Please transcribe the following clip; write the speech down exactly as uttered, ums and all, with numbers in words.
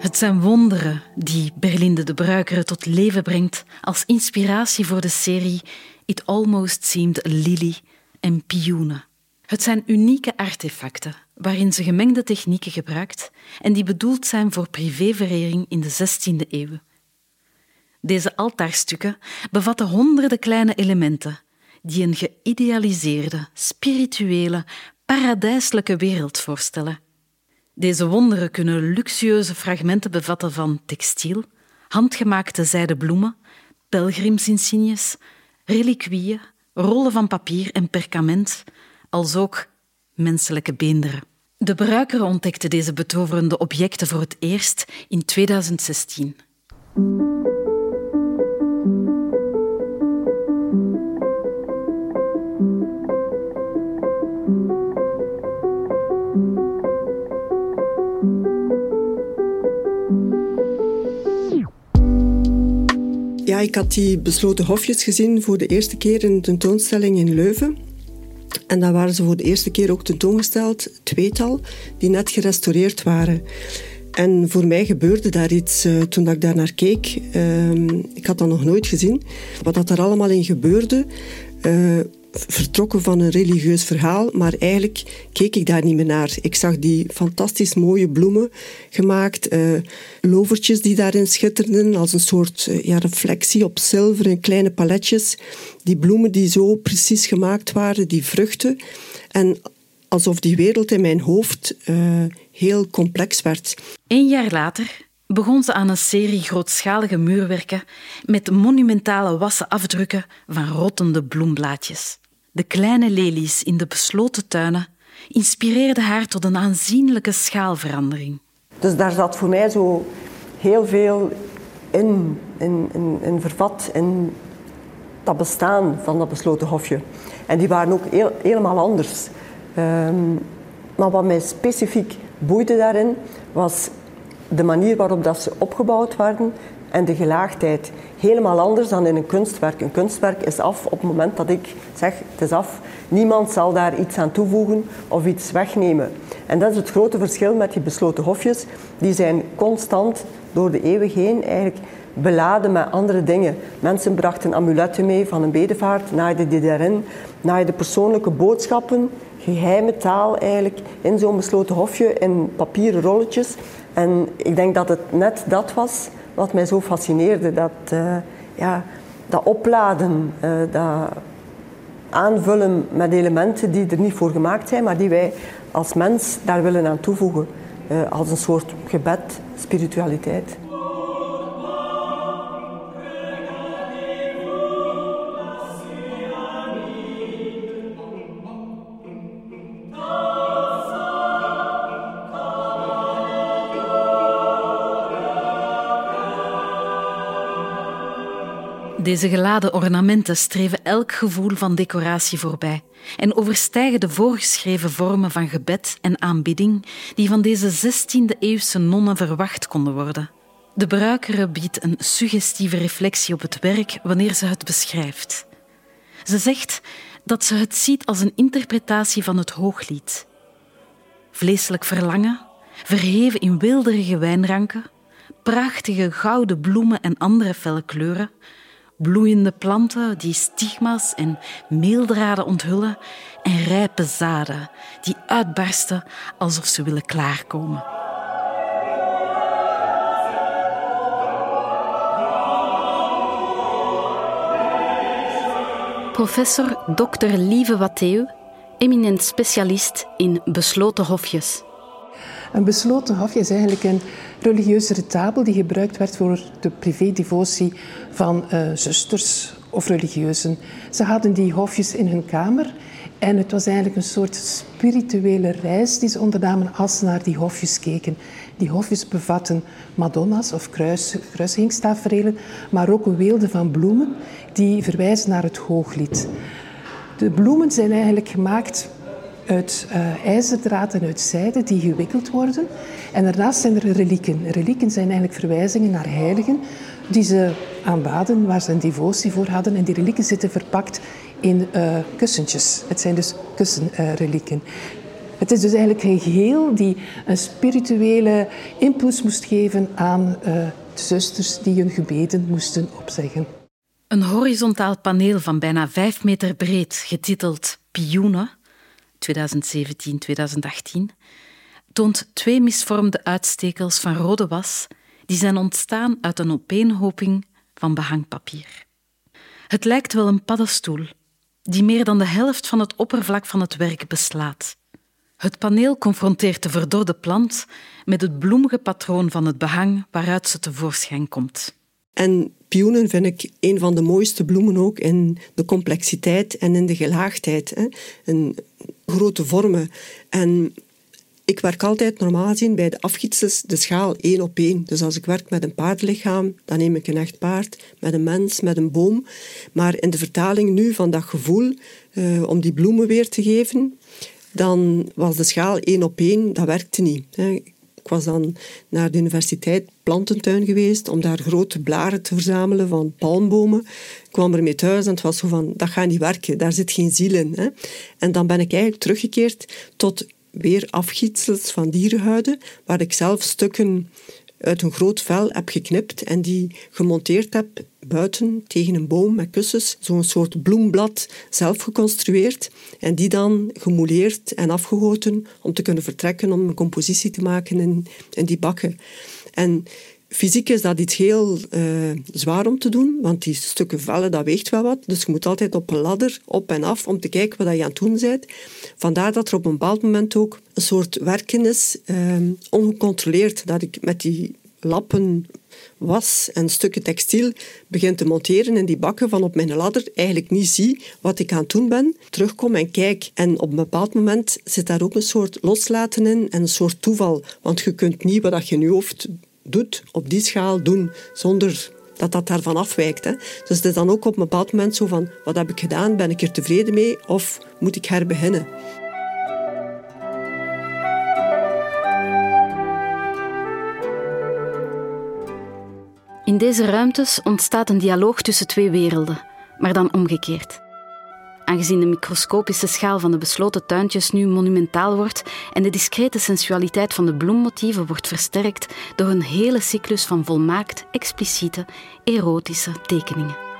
Het zijn wonderen die Berlinde de Bruikere tot leven brengt als inspiratie voor de serie It Almost Seemed a Lily en Pioenen. Het zijn unieke artefacten waarin ze gemengde technieken gebruikt en die bedoeld zijn voor privéverering in de zestiende eeuw. Deze altaarstukken bevatten honderden kleine elementen die een geïdealiseerde, spirituele, paradijselijke wereld voorstellen. Deze wonderen kunnen luxueuze fragmenten bevatten van textiel, handgemaakte zijden bloemen, pelgrimsinsignes, reliquieën, rollen van papier en perkament, als ook menselijke beenderen. De Bruikere ontdekte deze betoverende objecten voor het eerst in tweeduizend zestien. Ja, ik had die besloten hofjes gezien voor de eerste keer in een tentoonstelling in Leuven. En dan waren ze voor de eerste keer ook tentoongesteld, tweetal, die net gerestaureerd waren. En voor mij gebeurde daar iets uh, toen ik daar naar keek. Uh, ik had dat nog nooit gezien. Wat dat er allemaal in gebeurde, uh, vertrokken van een religieus verhaal, maar eigenlijk keek ik daar niet meer naar. Ik zag die fantastisch mooie bloemen gemaakt, uh, lovertjes die daarin schitterden, als een soort uh, ja, reflectie op zilver in kleine paletjes. Die bloemen die zo precies gemaakt waren, die vruchten. En alsof die wereld in mijn hoofd uh, heel complex werd. Een jaar later begon ze aan een serie grootschalige muurwerken met monumentale wassen afdrukken van rottende bloemblaadjes. De kleine lelies in de besloten tuinen inspireerden haar tot een aanzienlijke schaalverandering. Dus daar zat voor mij zo heel veel in, in, in, in vervat, in dat bestaan van dat besloten hofje. En die waren ook heel, helemaal anders. Um, maar wat mij specifiek boeide daarin, was de manier waarop dat ze opgebouwd werden en de gelaagdheid. Helemaal anders dan in een kunstwerk. Een kunstwerk is af op het moment dat ik zeg, het is af. Niemand zal daar iets aan toevoegen of iets wegnemen. En dat is het grote verschil met die besloten hofjes. Die zijn constant door de eeuwen heen eigenlijk beladen met andere dingen. Mensen brachten amuletten mee van een bedevaart, naaiden die daarin, naaiden persoonlijke boodschappen, geheime taal eigenlijk, in zo'n besloten hofje, in papieren rolletjes. En ik denk dat het net dat was wat mij zo fascineerde. Dat, uh, ja, dat opladen, uh, dat aanvullen met elementen die er niet voor gemaakt zijn, maar die wij als mens daar willen aan toevoegen. Uh, als een soort gebed, spiritualiteit. Deze geladen ornamenten streven elk gevoel van decoratie voorbij en overstijgen de voorgeschreven vormen van gebed en aanbidding die van deze zestiende-eeuwse nonnen verwacht konden worden. De Bruikere biedt een suggestieve reflectie op het werk wanneer ze het beschrijft. Ze zegt dat ze het ziet als een interpretatie van het Hooglied. Vleeselijk verlangen, verheven in weelderige wijnranken, prachtige gouden bloemen en andere felle kleuren, bloeiende planten die stigma's en meeldraden onthullen en rijpe zaden die uitbarsten alsof ze willen klaarkomen. Professor dokter Lieve Watteeuw, eminent specialist in besloten hofjes. Een besloten hofje is eigenlijk een religieuze retabel die gebruikt werd voor de privé-devotie van uh, zusters of religieuzen. Ze hadden die hofjes in hun kamer en het was eigenlijk een soort spirituele reis die ze ondernamen als ze naar die hofjes keken. Die hofjes bevatten madonna's of kruis, kruisigingstaferelen, maar ook weelden van bloemen die verwijzen naar het Hooglied. De bloemen zijn eigenlijk gemaakt uit uh, ijzerdraad en uit zijde die gewikkeld worden. En daarnaast zijn er relieken. Relieken zijn eigenlijk verwijzingen naar heiligen die ze aanbaden, waar ze een devotie voor hadden. En die relieken zitten verpakt in uh, kussentjes. Het zijn dus kussenrelieken. Het is dus eigenlijk een geheel die een spirituele impuls moest geven aan uh, de zusters die hun gebeden moesten opzeggen. Een horizontaal paneel van bijna vijf meter breed, getiteld Pioene, twintig zeventien tot twintig achttien, toont twee misvormde uitstekels van rode was die zijn ontstaan uit een opeenhoping van behangpapier. Het lijkt wel een paddenstoel die meer dan de helft van het oppervlak van het werk beslaat. Het paneel confronteert de verdorde plant met het bloemige patroon van het behang waaruit ze tevoorschijn komt. En pioenen vind ik een van de mooiste bloemen ook in de complexiteit en in de gelaagdheid. Hè. In grote vormen. En ik werk altijd normaal gezien bij de afgietsels de schaal één op één. Dus als ik werk met een paardenlichaam, dan neem ik een echt paard, met een mens, met een boom. Maar in de vertaling nu van dat gevoel, uh, om die bloemen weer te geven, dan was de schaal één op één, dat werkte niet. Hè. Ik was dan naar de universiteit plantentuin geweest om daar grote blaren te verzamelen van palmbomen. Ik kwam ermee thuis en het was zo van, dat gaat niet werken, daar zit geen ziel in. Hè. En dan ben ik eigenlijk teruggekeerd tot weer afgietsels van dierenhuiden, waar ik zelf stukken uit een groot vel heb geknipt en die gemonteerd heb buiten tegen een boom met kussens. Zo'n soort bloemblad zelf geconstrueerd en die dan gemouleerd en afgegoten om te kunnen vertrekken om een compositie te maken in, in die bakken. En fysiek is dat iets heel uh, zwaar om te doen, want die stukken vellen, dat weegt wel wat. Dus je moet altijd op een ladder op en af om te kijken wat je aan het doen bent. Vandaar dat er op een bepaald moment ook een soort werken is, uh, ongecontroleerd, dat ik met die lappen was en stukken textiel begin te monteren in die bakken van op mijn ladder, eigenlijk niet zie wat ik aan het doen ben, terugkom en kijk. En op een bepaald moment zit daar ook een soort loslaten in en een soort toeval, want je kunt niet wat je in je hoofd doet, op die schaal doen, zonder dat dat daarvan afwijkt. Hè. Dus het is dan ook op een bepaald moment zo van, wat heb ik gedaan? Ben ik er tevreden mee? Of moet ik herbeginnen? In deze ruimtes ontstaat een dialoog tussen twee werelden, maar dan omgekeerd. Aangezien de microscopische schaal van de besloten tuintjes nu monumentaal wordt en de discrete sensualiteit van de bloemmotieven wordt versterkt door een hele cyclus van volmaakt expliciete, erotische tekeningen.